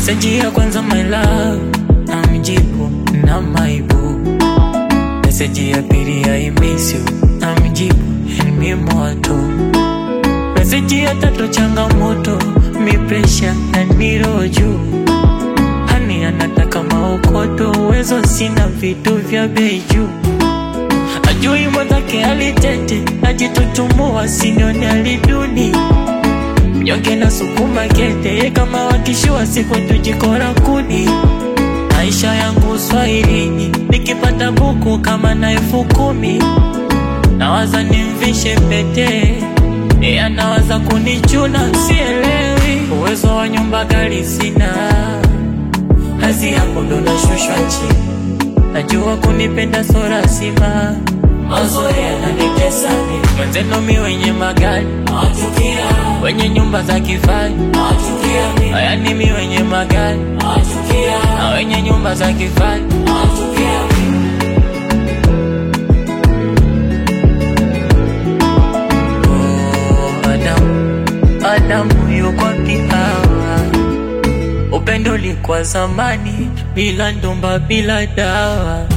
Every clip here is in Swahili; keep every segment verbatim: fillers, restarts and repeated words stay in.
Message ya kwanza my love, namjibu na maibu. Message ya pili I miss you, namjibu ni moto. Message ya tatu changamoto, mi pressure na niroju. Hani anataka maokoto, uwezo sina vitu vya beju. Ajui mwenzake alitete, ajitutumua sinione aliduni. Mnyonge na sukuma kete, kama wakishua siku tujikora kuni. Maisha yangu Swahilini, nikipata buku kama na elfu kumi. Nawaza nimvishe pete, yeye anawaza kunichuna, sielewi. Uwezo wa nyumba gari sina, kazi yangu ndo nashushwa chini. Najua kunipenda so lazima, mazoea yananitesa mimi. Mwenzenu mi wenye magari nawachukia, wenye nyumba za kifahari nawachukia mimi. Haya ni mi wenye magari nawachukia, na wenye nyumba za kifahari nawachukia mimi. Oh, Adamu, Adamu yuko Hawa. Upendo ulikuwa zamani, bila ndomba bila dawa.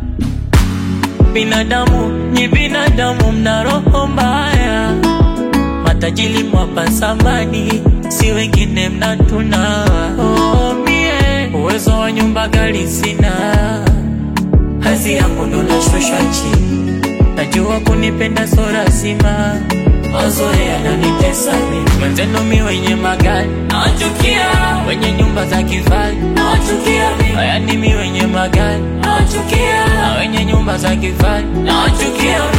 Binadamu ni binadamu, mna roho mbaya. Matajili mwapa samani, si wengine mnatunawa. Oh mie, uwezo wa nyumba gari sina, kazi yangu ndo nashushwa chini. Najua kunipenda so lazima, mazoea yananitesa mimi. Mwenzenu mi wenye magari nawachukia, wenye nyumba za kifahari nawachukia mimi. Haya ni mi wenye magari nawachukia, na wenye nyumba za kifahari nawachukia mimi.